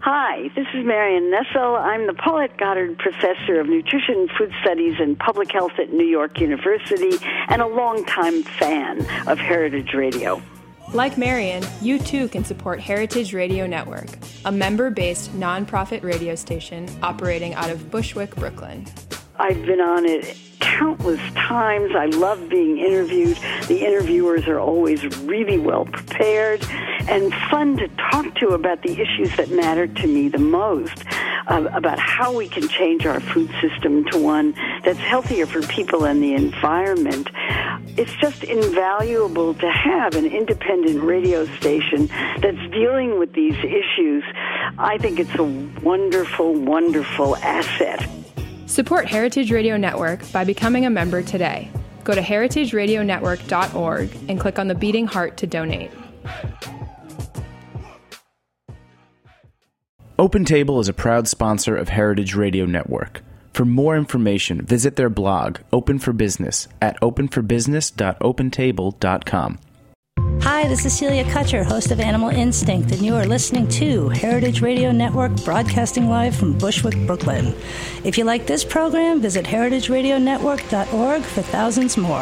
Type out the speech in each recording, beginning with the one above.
Hi, this is Marion Nessel. I'm the Paulette Goddard Professor of Nutrition, Food Studies, and Public Health at New York University, and a longtime fan of Heritage Radio. Like Marion, you too can support Heritage Radio Network, a member-based nonprofit radio station operating out of Bushwick, Brooklyn. I've been on it countless times. I love being interviewed. The interviewers are always really well prepared and fun to talk to about the issues that matter to me the most, about how we can change our food system to one that's healthier for people and the environment. It's just invaluable to have an independent radio station that's dealing with these issues. I think it's a wonderful, wonderful asset. Support Heritage Radio Network by becoming a member today. Go to heritageradionetwork.org and click on the beating heart to donate. OpenTable is a proud sponsor of Heritage Radio Network. For more information, visit their blog, Open for Business, at openforbbusiness.opentable.com. Hi, this is Celia Kutcher, host of Animal Instinct, and you are listening to Heritage Radio Network, broadcasting live from Bushwick, Brooklyn. If you like this program, visit heritageradionetwork.org for thousands more.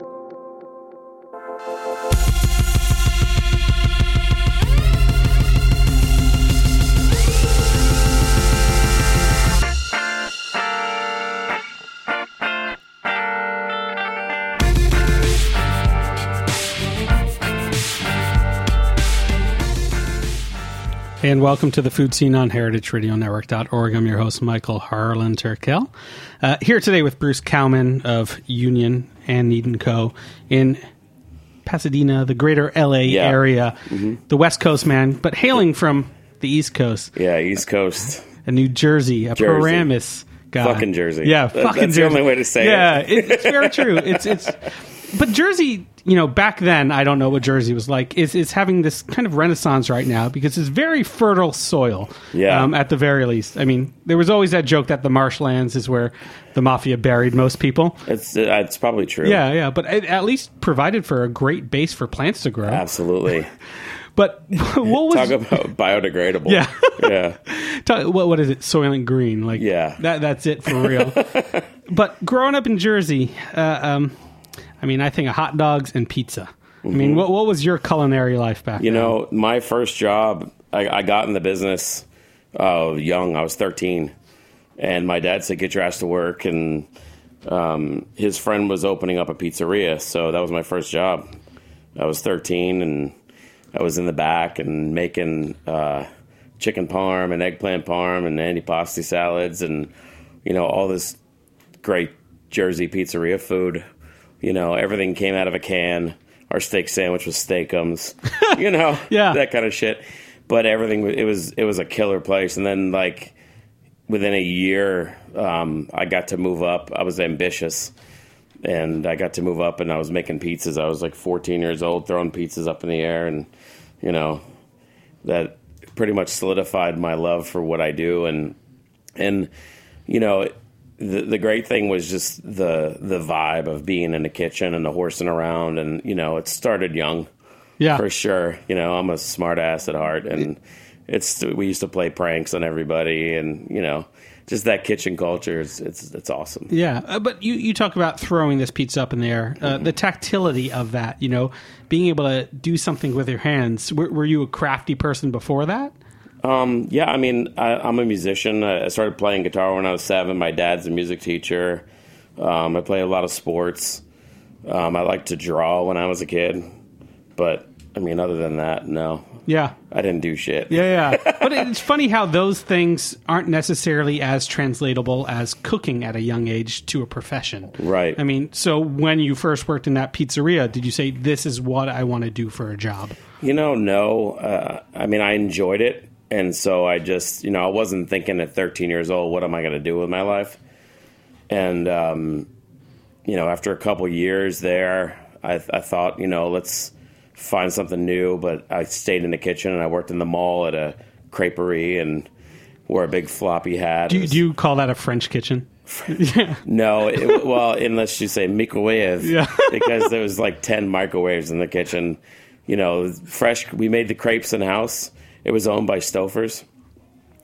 And welcome to the Food Scene on heritageradionetwork.org. I'm your host, Michael Harlan Turkel. Here today with Bruce Cowman of Union and Need & Co. in Pasadena, the greater LA area, the West Coast man, but hailing from the East Coast. Yeah, East Coast. A New Jersey, a Paramus guy. Fucking Jersey. Yeah, fucking That's Jersey. the only way to say it. Yeah, it's very true. But Jersey, back then, I don't know what Jersey was like, is having this kind of renaissance right now because it's very fertile soil, at the very least. I mean, there was always that joke that the marshlands is where the mafia buried most people. It's probably true. Yeah, but it at least provided for a great base for plants to grow. Absolutely. But what was... Talk about biodegradable. Yeah. Yeah. What is it? Soylent Green. Like, that's it for real. But growing up in Jersey... I think of hot dogs and pizza. Mm-hmm. I mean, what was your culinary life back then? My first job, I got in the business young. I was 13. And my dad said, get your ass to work. And his friend was opening up a pizzeria. So that was my first job. I was 13, and I was in the back and making chicken parm and eggplant parm and antipasti salads and, all this great Jersey pizzeria food. Everything came out of a can. Our steak sandwich was Steakums, that kind of shit. But everything, it was a killer place. And then, within a year, I got to move up. I was ambitious, and I got to move up, and I was making pizzas. I was 14 years old, throwing pizzas up in the air, and that pretty much solidified my love for what I do. And The great thing was just the vibe of being in the kitchen and the horsing around, and it started young, for sure. I'm a smart ass at heart, and we used to play pranks on everybody, and just that kitchen culture it's awesome. Yeah, but you talk about throwing this pizza up in the air, the tactility of that, being able to do something with your hands. Were you a crafty person before that? I'm a musician. I started playing guitar when I was 7. My dad's a music teacher. I play a lot of sports. I liked to draw when I was a kid. But, other than that, no. Yeah. I didn't do shit. Yeah. But it's funny how those things aren't necessarily as translatable as cooking at a young age to a profession. Right. So when you first worked in that pizzeria, did you say, this is what I want to do for a job? No. I enjoyed it. And so I just, I wasn't thinking at 13 years old, what am I going to do with my life? And, after a couple years there, I thought, let's find something new. But I stayed in the kitchen, and I worked in the mall at a creperie and wore a big floppy hat. Do you call that a French kitchen? No, unless you say microwave, because there was 10 microwaves in the kitchen. We made the crepes in-house. It was owned by Stouffer's,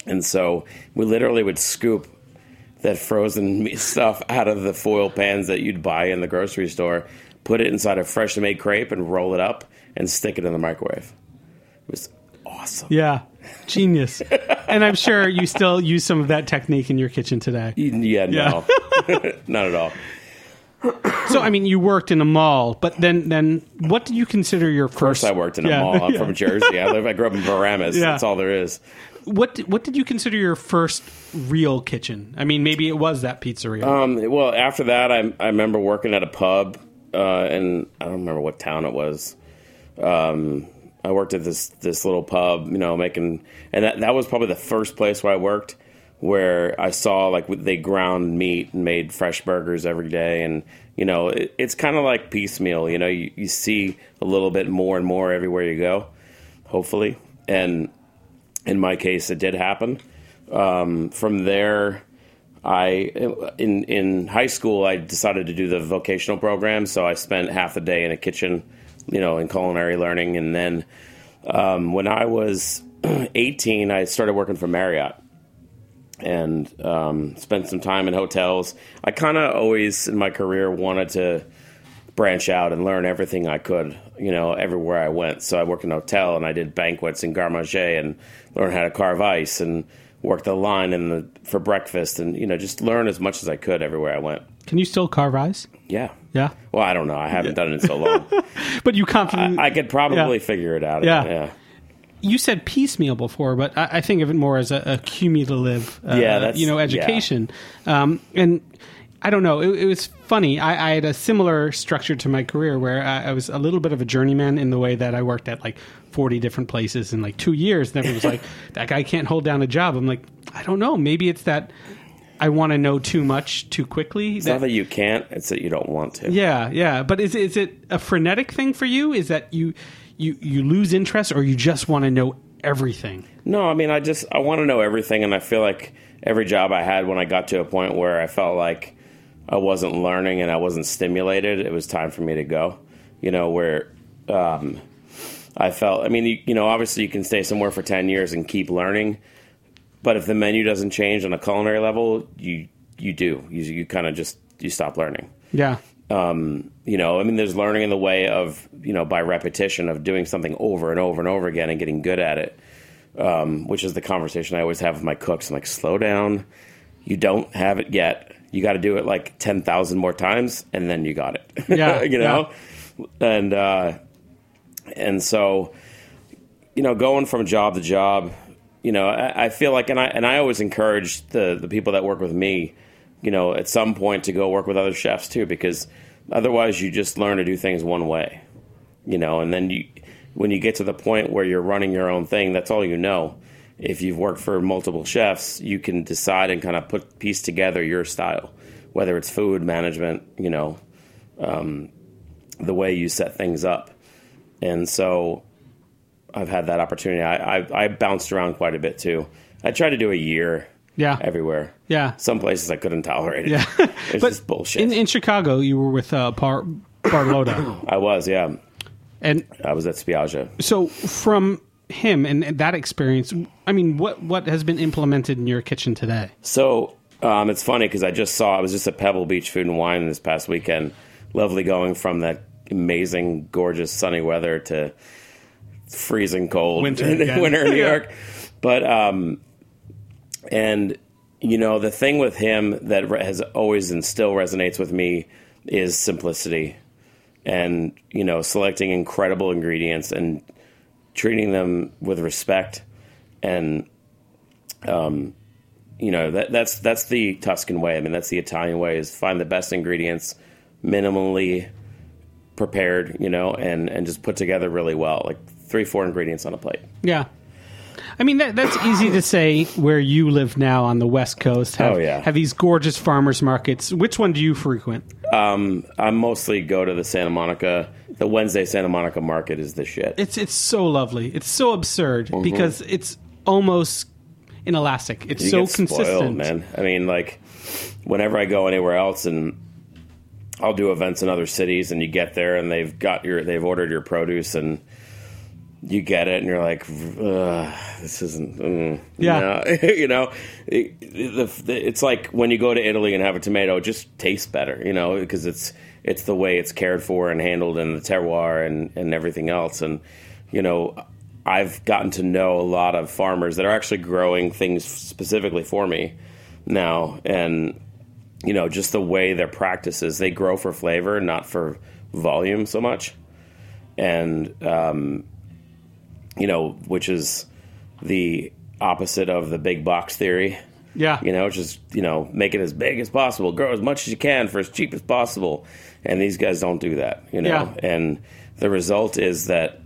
And so we literally would scoop that frozen meat stuff out of the foil pans that you'd buy in the grocery store, put it inside a freshly made crepe, and roll it up and stick it in the microwave. It was awesome. Yeah. Genius. And I'm sure you still use some of that technique in your kitchen today. Yeah, no. Not at all. So, I mean, you worked in a mall, but then what did you consider your first... First, I worked in a mall. I'm from Jersey. I grew up in Paramus. Yeah. That's all there is. What did you consider your first real kitchen? I mean, maybe it was that pizzeria. Well, after that, I remember working at a pub, and I don't remember what town it was. I worked at this little pub, making, and that was probably the first place where I worked, where I saw like they ground meat and made fresh burgers every day, and it's kind of like piecemeal. You see a little bit more and more everywhere you go, hopefully, and in my case, it did happen. From there, in high school, I decided to do the vocational program, so I spent half the day in a kitchen, in culinary learning. And then when I was 18, I started working for Marriott and spent some time in hotels. I kind of always, in my career, wanted to branch out and learn everything I could, everywhere I went. So I worked in a hotel, and I did banquets in garde manger and learned how to carve ice and worked the line for breakfast and, just learn as much as I could everywhere I went. Can you still carve ice? Yeah. Yeah? Well, I don't know. I haven't done it in so long. But you confidently... I could probably figure it out. Yeah. You said piecemeal before, but I think of it more as a cumulative, education. Yeah. And I don't know. It was funny. I had a similar structure to my career where I was a little bit of a journeyman in the way that I worked at like 40 different places in like 2 years. And everyone was like, that guy can't hold down a job. I'm like, I don't know. Maybe it's that I want to know too much too quickly. It's not that you can't. It's that you don't want to. Yeah. But is it a frenetic thing for you? Is that you lose interest, or you just want to know everything? No, I mean, I want to know everything. And I feel like every job I had, when I got to a point where I felt like I wasn't learning and I wasn't stimulated, it was time for me to go. Where I felt, I mean, obviously you can stay somewhere for 10 years and keep learning, but if the menu doesn't change on a culinary level, you kind of just, you stop learning. Yeah. I mean, there's learning in the way of, by repetition of doing something over and over and over again and getting good at it, which is the conversation I always have with my cooks. I'm like, slow down. You don't have it yet. You got to do it like 10,000 more times, and then you got it. Yeah. Yeah. And so, going from job to job, I feel like, and I always encourage the people that work with me, at some point to go work with other chefs too, because otherwise you just learn to do things one way, and then when you get to the point where you're running your own thing, that's all you know. If you've worked for multiple chefs, you can decide and kind of piece together your style, whether it's food management, the way you set things up. And so I've had that opportunity. I bounced around quite a bit too. I tried to do a year everywhere. Yeah. Some places I couldn't tolerate it. Yeah. It's just bullshit. In Chicago, you were with Barlotta. I was, yeah. And I was at Spiaggia. So from him and that experience, I mean, what has been implemented in your kitchen today? So it's funny because I was just at Pebble Beach Food and Wine this past weekend. Lovely going from that amazing, gorgeous, sunny weather to freezing cold winter in New York. But and the thing with him that has always and still resonates with me is simplicity, and selecting incredible ingredients and treating them with respect, and that's the Tuscan way. I mean, that's the Italian way, is find the best ingredients, minimally prepared, and just put together really well, like 3-4 ingredients on a plate. Yeah. I mean, that's easy to say where you live now on the West Coast. Have these gorgeous farmers markets. Which one do you frequent? I mostly go to the Santa Monica. The Wednesday Santa Monica market is the shit. It's so lovely. It's so absurd because it's almost inelastic. It's so consistent. Spoiled, man. I mean, like, whenever I go anywhere else, and I'll do events in other cities, and you get there and they've ordered your produce, and you get it and you're like, this isn't, Yeah. It's like when you go to Italy and have a tomato, it just tastes better, because it's the way it's cared for and handled in the terroir and everything else. And, I've gotten to know a lot of farmers that are actually growing things specifically for me now. And, just the way their practices, they grow for flavor, not for volume so much. And, which is the opposite of the big box theory. Yeah. Just, make it as big as possible, grow as much as you can for as cheap as possible. And these guys don't do that, Yeah. And the result is that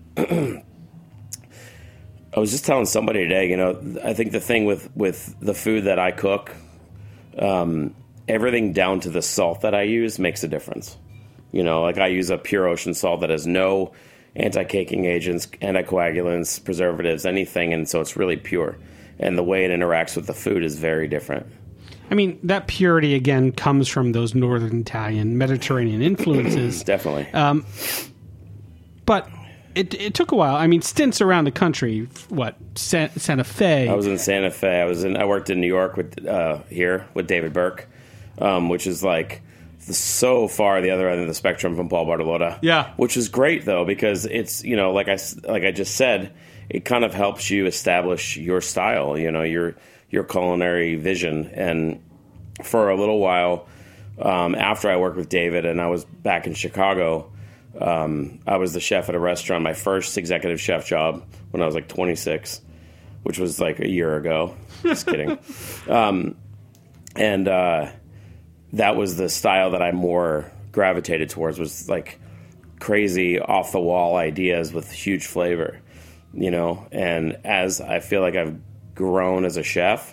I was just telling somebody today, I think the thing with the food that I cook, everything down to the salt that I use makes a difference. Like I use a pure ocean salt that has no anti-caking agents, anticoagulants, preservatives, anything, and so it's really pure. And the way it interacts with the food is very different. I mean, that purity, again, comes from those Northern Italian, Mediterranean influences. Definitely. But it took a while. I mean, stints around the country. What, Santa Fe? I was in Santa Fe. I worked in New York with David Burke, which is like so far the other end of the spectrum from Paul Bartolotta. Yeah. Which is great though, because it's, like I just said, it kind of helps you establish your style, your culinary vision. And for a little while, after I worked with David and I was back in Chicago, I was the chef at a restaurant, my first executive chef job when I was like 26, which was like a year ago. Just kidding. That was the style that I more gravitated towards, was like crazy off the wall ideas with huge flavor, and as I feel like I've grown as a chef,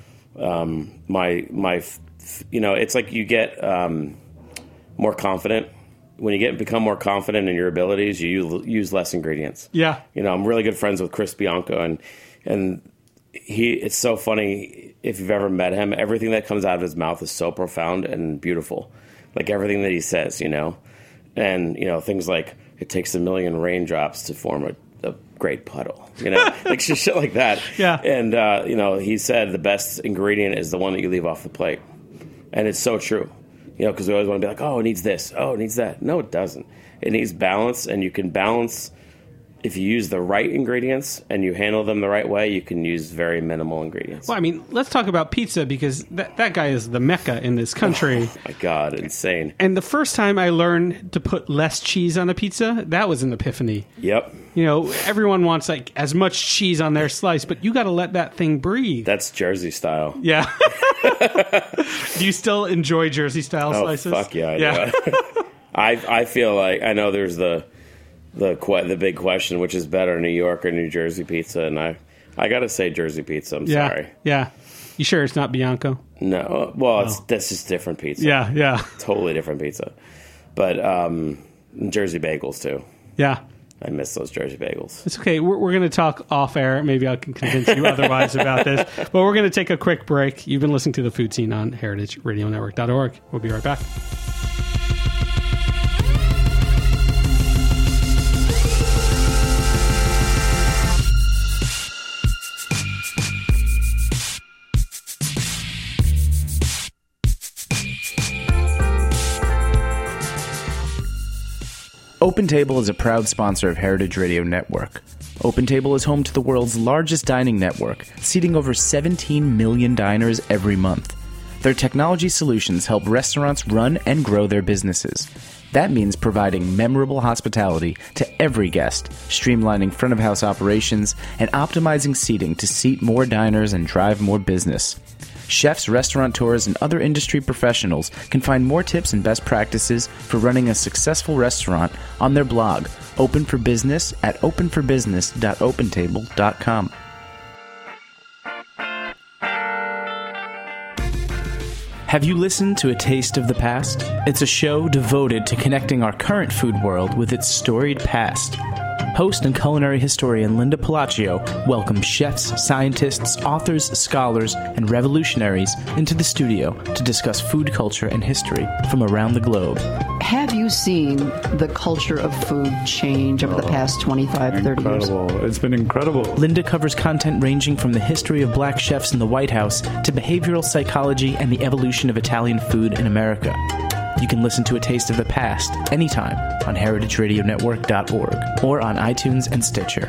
it's like you get, more confident. When you become more confident in your abilities, you use less ingredients. Yeah. I'm really good friends with Chris Bianco, and it's so funny. If you've ever met him, everything that comes out of his mouth is so profound and beautiful. Like everything that he says, and, things like it takes 1 million raindrops to form a great puddle, like shit like that. Yeah. And, he said the best ingredient is the one that you leave off the plate. And it's so true, because we always want to be like, oh, it needs this. Oh, it needs that. No, it doesn't. It needs balance, and you can balance. If you use the right ingredients and you handle them the right way, you can use very minimal ingredients. Well, I mean, let's talk about pizza, because that guy is the mecca in this country. Oh, my God, insane. And the first time I learned to put less cheese on a pizza, that was an epiphany. Yep. Everyone wants like as much cheese on their slice, but you got to let that thing breathe. That's Jersey style. Yeah. Do you still enjoy Jersey style slices? Fuck yeah, I do. I feel like I know there's the big question, which is better, New York or New Jersey pizza, and I got to say Jersey pizza. I'm sorry. Yeah. You sure it's not Bianco? No. Well, that's just different pizza. Yeah. Totally different pizza. But Jersey bagels too. Yeah. I miss those Jersey bagels. It's okay. We're going to talk off air. Maybe I can convince you otherwise about this. But we're going to take a quick break. You've been listening to The Food Scene on heritageradionetwork.org. We'll be right back. OpenTable is a proud sponsor of Heritage Radio Network. OpenTable is home to the world's largest dining network, seating over 17 million diners every month. Their technology solutions help restaurants run and grow their businesses. That means providing memorable hospitality to every guest, streamlining front-of-house operations, and optimizing seating to seat more diners and drive more business. Chefs, restaurateurs, and other industry professionals can find more tips and best practices for running a successful restaurant on their blog, Open for Business, at openforbusiness.opentable.com. Have you listened to A Taste of the Past? It's a show devoted to connecting our current food world with its storied past. Host and culinary historian Linda Palacio welcomes chefs, scientists, authors, scholars, and revolutionaries into the studio to discuss food culture and history from around the globe. have you seen the culture of food change over the past 25, 30 years? Incredible. It's been incredible. Linda covers content ranging from the history of black chefs in the White House to behavioral psychology and the evolution of Italian food in America. You can listen to A Taste of the Past anytime on heritageradionetwork.org or on iTunes and Stitcher.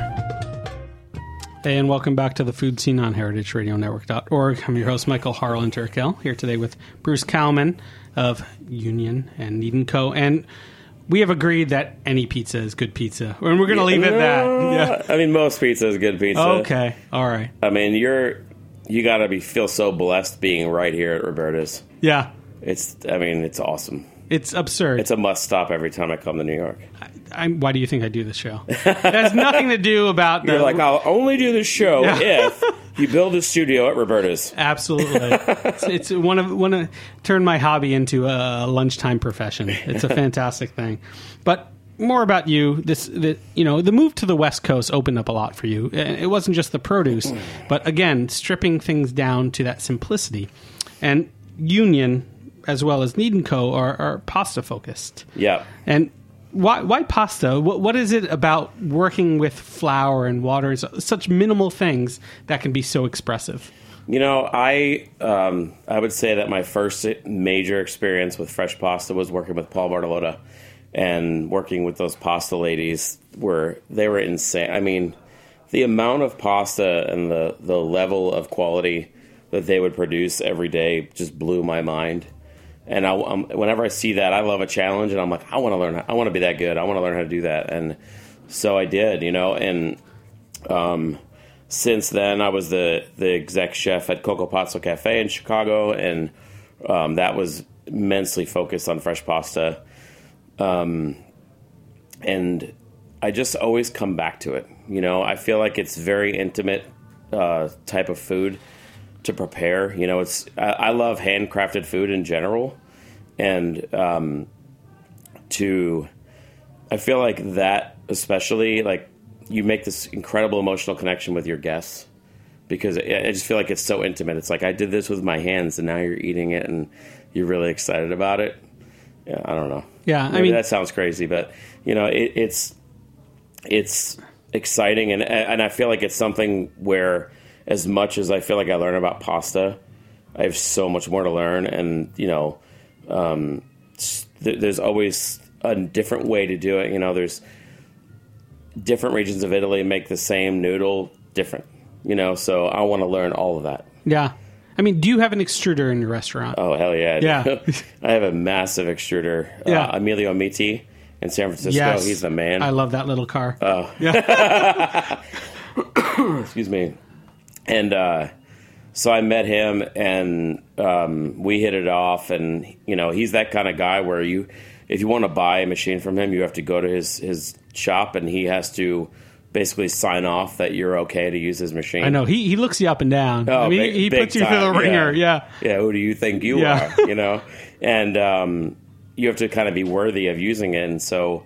And welcome back to the Food Scene on heritageradionetwork.org. I'm your host, Michael Harlan Turkel, here today with Bruce Kalman of Union and Need & Co. And we have agreed that any pizza is good pizza. And we're going to leave it at that. Yeah. I mean, most pizza is good pizza. Okay. All right. I mean, you got to feel so blessed being right here at Roberta's. Yeah. It's awesome. It's absurd. It's a must stop every time I come to New York. Why do you think I do this show? It has nothing to do about... You're like, I'll only do this show if you build a studio at Roberta's. Absolutely. It's one of turn my hobby into a lunchtime profession. It's a fantastic thing. But more about you. The move to the West Coast opened up a lot for you. It wasn't just the produce, but again, stripping things down to that simplicity. And Union, as well as Need & Co., are pasta focused. Yeah. And why pasta? What is it about working with flour and water, such minimal things that can be so expressive? I would say that my first major experience with fresh pasta was working with Paul Bartolotta, and working with those pasta ladies they were insane. I mean, the amount of pasta and the level of quality that they would produce every day just blew my mind. And whenever I see that, I love a challenge, and I'm like, I want to learn. I want to be that good. I want to learn how to do that. And so I did, And since then, I was the exec chef at Coco Pazzo Cafe in Chicago, and that was immensely focused on fresh pasta. And I just always come back to it. I feel like it's very intimate type of food to prepare. I love handcrafted food in general, and I feel like that, especially, like, you make this incredible emotional connection with your guests, because I just feel like it's so intimate. It's like, I did this with my hands, and now you're eating it, and you're really excited about it. Yeah, I don't know. Yeah, Maybe that sounds crazy, but it's exciting, and I feel like it's something where, as much as I feel like I learn about pasta, I have so much more to learn. And, there's always a different way to do it. There's different regions of Italy make the same noodle different, so I want to learn all of that. Yeah. I mean, do you have an extruder in your restaurant? Oh, hell yeah. Yeah. I have a massive extruder. Yeah. Emilio Mitti in San Francisco. Yes. He's the man. I love that little car. Oh. Yeah. Excuse me. And so I met him, and we hit it off. And, he's that kind of guy where if you want to buy a machine from him, you have to go to his shop, and he has to basically sign off that you're okay to use his machine. I know. He looks you up and down. Oh, he puts you through the ringer. Yeah. Yeah, who do you think you are? And you have to kind of be worthy of using it. And so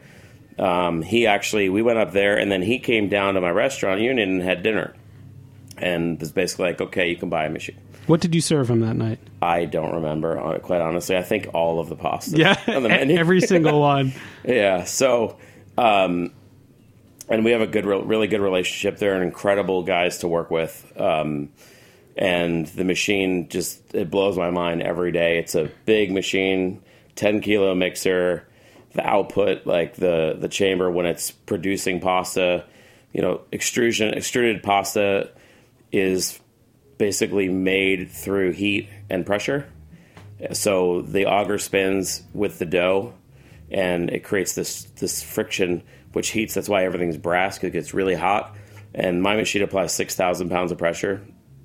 we went up there, and then he came down to my restaurant, Union, and had dinner. And was basically like, okay, you can buy a machine. What did you serve him that night? I don't remember, quite honestly. I think all of the pasta. Yeah, on the menu. Every single one. Yeah, so, and we have a really good relationship. They're incredible guys to work with. And the machine it blows my mind every day. It's a big machine, 10-kilo mixer. The output, like the chamber when it's producing pasta, extruded pasta is basically made through heat and pressure. So the auger spins with the dough, and it creates this friction which heats. That's why everything's brass, because it gets really hot. And my machine applies 6,000 pounds of pressure.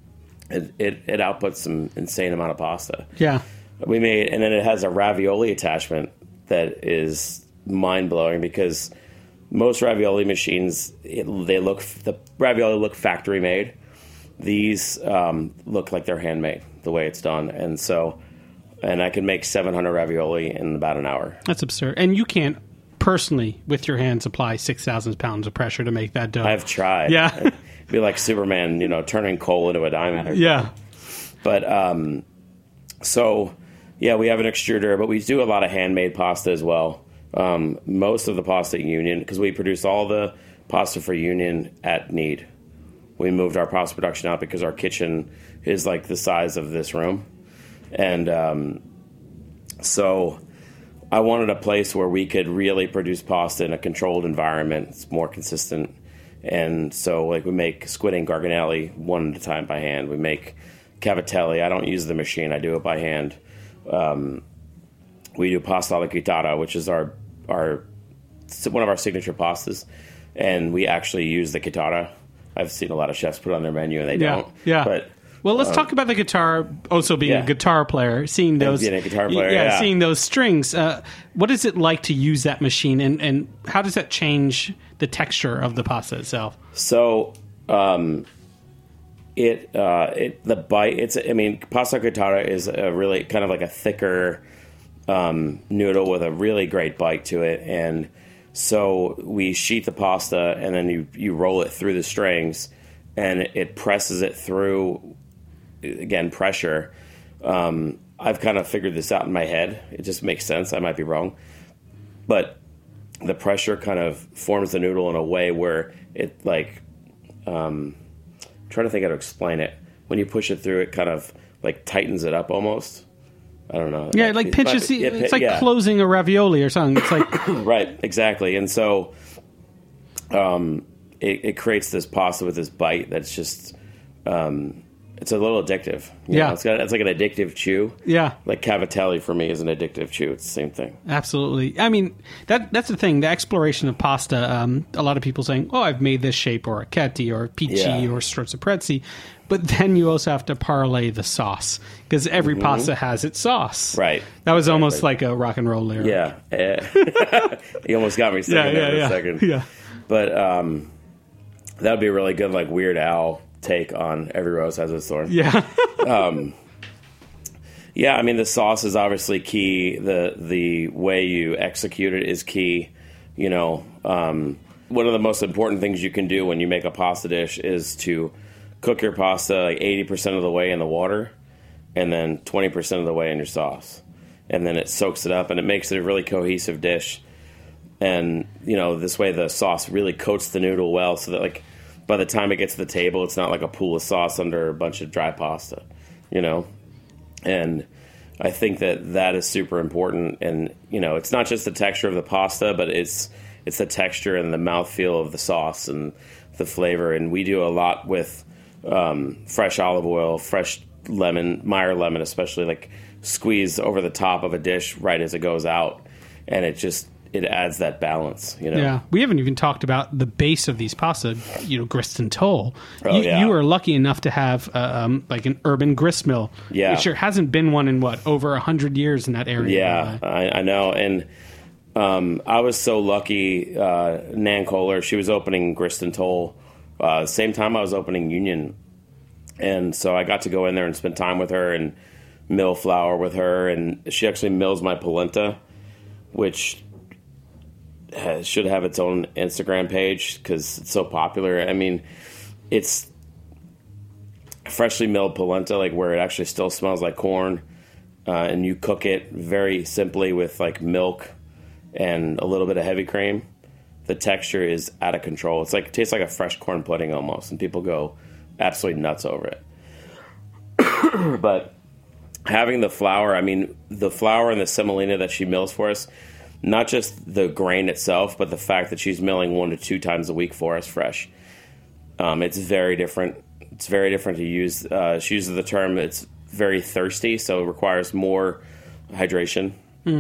It outputs some insane amount of pasta. Yeah. And then it has a ravioli attachment that is mind-blowing, because most ravioli machines, the ravioli look factory made. These look like they're handmade, the way it's done. And I can make 700 ravioli in about an hour. That's absurd. And you can't personally, with your hands, apply 6,000 pounds of pressure to make that dough. I've tried. Yeah. It'd be like Superman, turning coal into a diamond. Yeah. But, so, Yeah, we have an extruder, but we do a lot of handmade pasta as well. Most of the pasta at Union, because we produce all the pasta for Union at Need. We moved our pasta production out because our kitchen is like the size of this room. And so I wanted a place where we could really produce pasta in a controlled environment. It's more consistent. And so like we make squid and garganelli one at a time by hand. We make cavatelli. I don't use the machine. I do it by hand. We do pasta alla chitarra, which is our one of our signature pastas. And we actually use the chitarra. I've seen a lot of chefs put it on their menu and they don't. Yeah. But well, let's talk about the guitar. Also, being a guitar player, seeing those, being a guitar player, seeing those strings. What is it like to use that machine, and how does that change the texture of the pasta itself? So, the bite. Pasta chitarra is a really kind of like a thicker noodle with a really great bite to it, and so we sheet the pasta, and then you roll it through the strings, and it presses it through. Again, pressure. I've kind of figured this out in my head. It just makes sense. I might be wrong. But the pressure kind of forms the noodle in a way where it like, trying to think how to explain it. When you push it through, it kind of like tightens it up almost. I don't know. Yeah, like pinches. It's like closing a ravioli or something. It's like right, exactly. And so, it creates this pasta with this bite that's just. It's a little addictive. You know, it's like an addictive chew. Yeah. Like cavatelli for me is an addictive chew. It's the same thing. Absolutely. I mean, that's the thing. The exploration of pasta, a lot of people saying, oh, I've made this shape, or racchetti, or pici, or strozzaprezzi. But then you also have to parlay the sauce, because every pasta has its sauce. Right. That was almost like a rock and roll lyric. Yeah. You almost got me singing there for a second. Yeah. But that would be a really good, like, Weird Al take on Every Rose Has Its Thorn. Yeah. Yeah, I mean, the sauce is obviously key. The way you execute it is key. You know, one of the most important things you can do when you make a pasta dish is to cook your pasta like 80% of the way in the water and then 20% of the way in your sauce. And then it soaks it up and it makes it a really cohesive dish. And, you know, this way the sauce really coats the noodle well so that, like, by the time it gets to the table, it's not like a pool of sauce under a bunch of dry pasta, you know? And I think that is super important. And, you know, it's not just the texture of the pasta, but it's the texture and the mouthfeel of the sauce and the flavor. And we do a lot with fresh olive oil, fresh lemon, Meyer lemon especially, like squeeze over the top of a dish right as it goes out. And it adds that balance, you know? Yeah. We haven't even talked about the base of these pasta, you know, grist and toll. Oh, you are lucky enough to have like an urban grist mill. Yeah. There hasn't been one in over 100 years in that area. Yeah, I know. And I was so lucky. Nan Kohler, she was opening grist and toll same time I was opening Union. And so I got to go in there and spend time with her and mill flour with her. And she actually mills my polenta, which should have its own Instagram page because it's so popular. I mean, it's freshly milled polenta, like where it actually still smells like corn, and you cook it very simply with like milk and a little bit of heavy cream. The texture is out of control. It's like it tastes like a fresh corn pudding almost, and people go absolutely nuts over it. But having the flour, I mean, the flour and the semolina that she mills for us, not just the grain itself, but the fact that she's milling 1 to 2 times a week for us fresh. It's very different. It's very different to use. She uses the term, it's very thirsty, so it requires more hydration.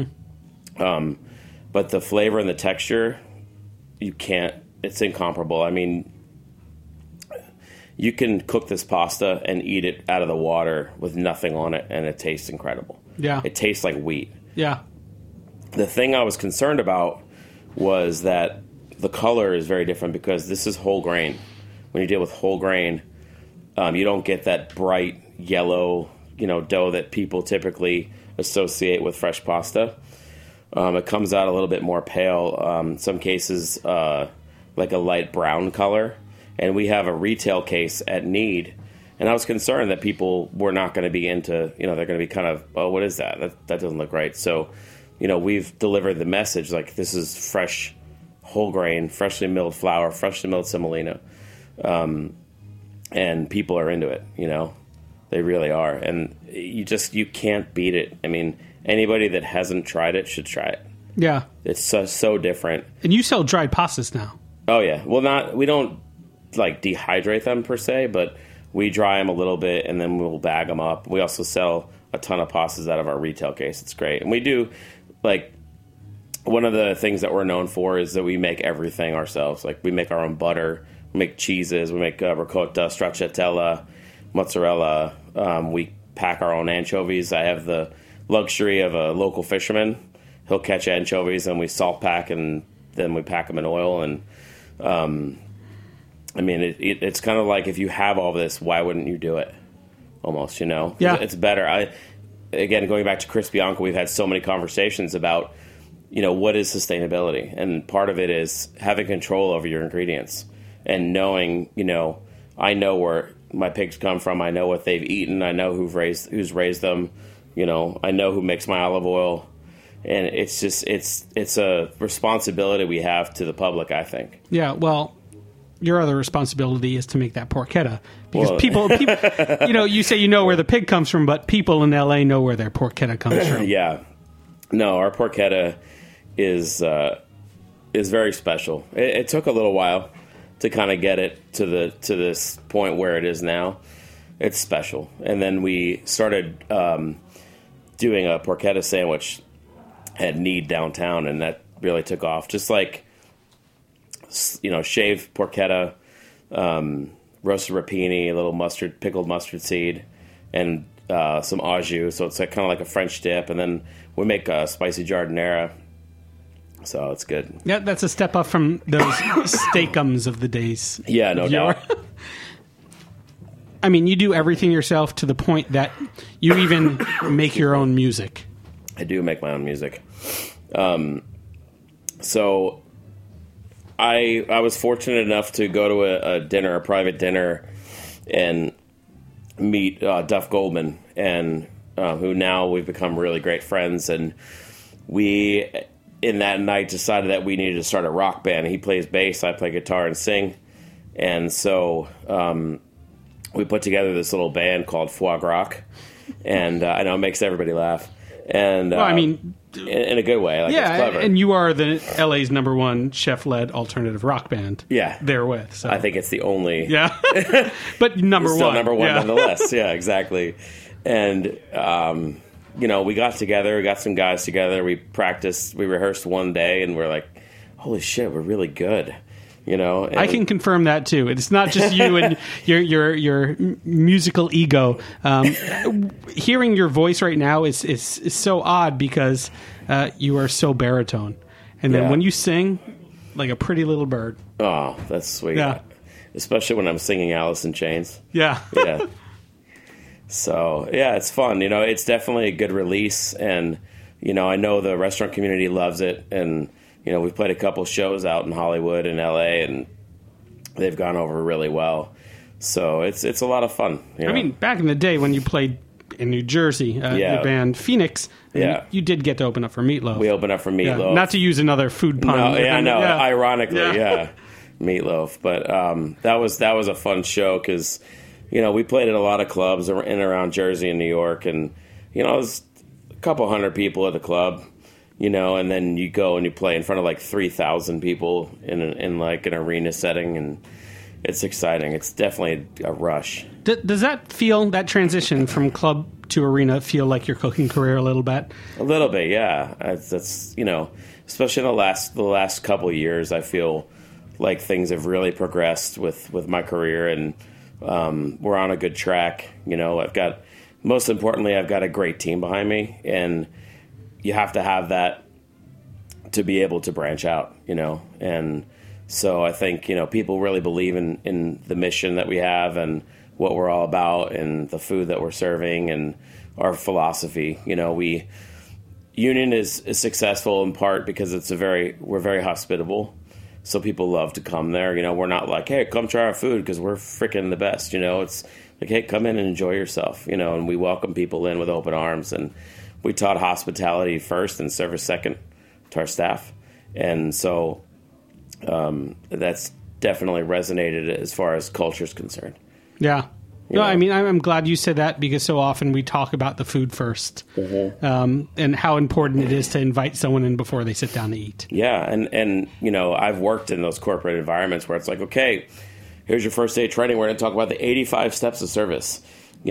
But the flavor and the texture, it's incomparable. I mean, you can cook this pasta and eat it out of the water with nothing on it, and it tastes incredible. Yeah. It tastes like wheat. Yeah. The thing I was concerned about was that the color is very different because this is whole grain. When you deal with whole grain, you don't get that bright yellow, dough that people typically associate with fresh pasta. It comes out a little bit more pale. Some cases, like a light brown color. And we have a retail case at Need, And I was concerned that people were not going to be into, they're going to be kind of, oh, what is that? That doesn't look right. So, we've delivered the message, like, this is fresh, whole grain, freshly milled flour, freshly milled semolina. And people are into it, They really are. And you can't beat it. I mean, anybody that hasn't tried it should try it. Yeah. It's so different. And you sell dried pastas now. Oh, yeah. Well, we don't, like, dehydrate them per se, but we dry them a little bit, and then we'll bag them up. We also sell a ton of pastas out of our retail case. It's great. And we do, like, one of the things that we're known for is that we make everything ourselves. Like, we make our own butter, we make cheeses, we make ricotta, stracciatella, mozzarella. We pack our own anchovies. I have the luxury of a local fisherman. He'll catch anchovies, and we salt pack, and then we pack them in oil. And I mean, it's kind of like, if you have all this, why wouldn't you do it? Almost, Yeah. It's better. Again, going back to Chris Bianco, we've had so many conversations about, what is sustainability? And part of it is having control over your ingredients and knowing, I know where my pigs come from. I know what they've eaten. I know who's raised them. I know who makes my olive oil. And it's just, it's a responsibility we have to the public, I think. Yeah, well, your other responsibility is to make that porchetta. Because people, you say where the pig comes from, but people in L.A. know where their porchetta comes from. Yeah. No, our porchetta is very special. It took a little while to kind of get it to this point where it is now. It's special. And then we started doing a porchetta sandwich at Need downtown, and that really took off. Just like, shaved porchetta, roasted rapini, a little pickled mustard seed, and some au jus. So it's kind of like a French dip. And then we make a spicy jardinera. So it's good. Yeah, that's a step up from those steakums of the days. Yeah, no doubt. I mean, you do everything yourself to the point that you even make your own music. I do make my own music. So I was fortunate enough to go to a private dinner, and meet Duff Goldman, and who now we've become really great friends. And we, in that night, decided that we needed to start a rock band. He plays bass, I play guitar and sing. And so we put together this little band called Foie Gras. And I know it makes everybody laugh. And well, I mean, in a good way. Like, yeah, it's clever. And you are the LA's #1 chef-led alternative rock band. Yeah, therewith. So. I think it's the only. Yeah, but number still one, number one nonetheless. Yeah, exactly. And we got together. We got some guys together. We practiced. We rehearsed one day, and we're like, "Holy shit, we're really good." And I can confirm that too. It's not just you and your musical ego. Hearing your voice right now is so odd because you are so baritone, and then when you sing, like a pretty little bird. Oh, that's sweet. Yeah. Especially when I'm singing Alice in Chains. Yeah. Yeah. So yeah, it's fun. It's definitely a good release, and I know the restaurant community loves it, and. We've played a couple shows out in Hollywood and LA, and they've gone over really well. So it's a lot of fun. I mean, back in the day when you played in New Jersey, your band Phoenix, you did get to open up for Meatloaf. We opened up for Meatloaf. Yeah, not to use another food pun. No, yeah, I know. Yeah. Ironically, Meatloaf. But that was a fun show because, we played at a lot of clubs in and around Jersey and New York, and, it was a couple hundred people at the club. And then you go and you play in front of like 3,000 people in like an arena setting, and it's exciting. It's definitely a rush. Does that transition from club to arena feel like your cooking career a little bit? A little bit, yeah. That's especially in the last couple of years, I feel like things have really progressed with my career, and we're on a good track. Most importantly, I've got a great team behind me, and you have to have that to be able to branch out, and so I think, people really believe in the mission that we have and what we're all about and the food that we're serving and our philosophy. Union is successful in part because we're very hospitable, so people love to come there. We're not like, hey, come try our food because we're freaking the best. Like, hey, come in and enjoy yourself, and we welcome people in with open arms. And we taught hospitality first and service second to our staff. And so that's definitely resonated as far as culture is concerned. Yeah. No, I mean, I'm glad you said that, because so often we talk about the food first, and how important it is to invite someone in before they sit down to eat. Yeah, and I've worked in those corporate environments where it's like, okay, here's your first day of training. We're going to talk about the 85 steps of service,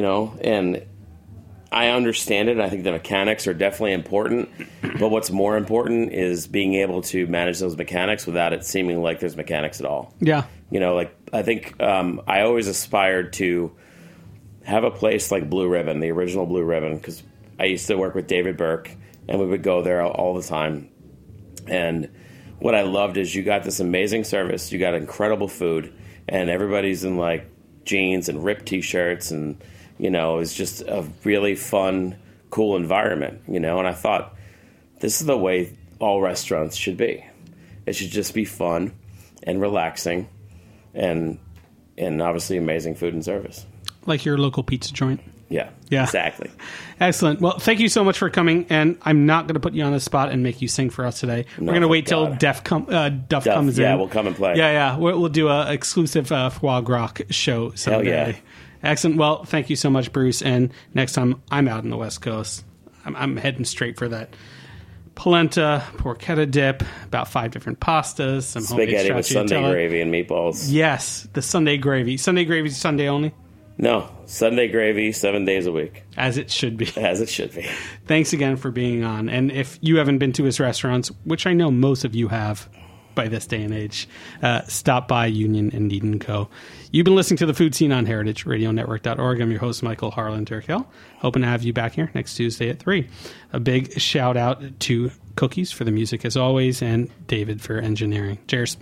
and I understand it. I think the mechanics are definitely important, but what's more important is being able to manage those mechanics without it seeming like there's mechanics at all. Yeah. I think I always aspired to have a place like Blue Ribbon, the original Blue Ribbon, because I used to work with David Burke, and we would go there all the time. And what I loved is you got this amazing service, you got incredible food, and everybody's in like jeans and ripped T-shirts, and it's just a really fun, cool environment. And I thought, this is the way all restaurants should be. It should just be fun and relaxing, and obviously amazing food and service. Like your local pizza joint. Yeah, exactly. Excellent. Well, thank you so much for coming, and I'm not going to put you on the spot and make you sing for us today. We're going to wait till Duff comes in. Yeah, we'll come and play. Yeah. We'll do an exclusive Foie Gras show someday. Hell yeah. Excellent. Well, thank you so much, Bruce, and next time I'm out in the West Coast, I'm heading straight for that polenta, porchetta dip, about 5 different pastas, some spaghetti with Sunday gravy and meatballs. Yes, the Sunday gravy. Sunday gravy is Sunday only? No, Sunday gravy 7 days a week. As it should be. As it should be. Thanks again for being on. And if you haven't been to his restaurants, which I know most of you have by this day and age, stop by Union and Need & Co. You've been listening to The Food Scene on heritageradionetwork.org. I'm your host, Michael Harlan Turkel. Hoping to have you back here next Tuesday at 3. A big shout out to Cookies for the music as always, and David for engineering. Cheers.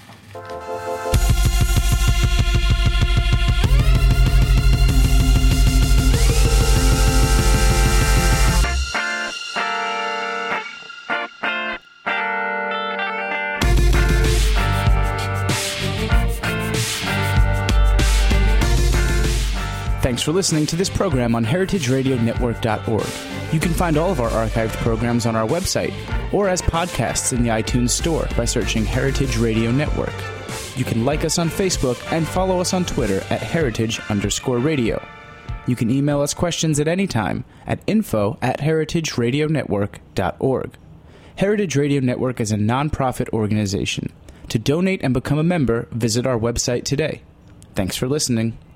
Thanks for listening to this program on heritageradionetwork.org. You can find all of our archived programs on our website or as podcasts in the iTunes Store by searching Heritage Radio Network. You can like us on Facebook and follow us on Twitter at @heritage_radio. You can email us questions at any time at info@heritageradionetwork.org. Heritage Radio Network is a nonprofit organization. To donate and become a member, visit our website today. Thanks for listening.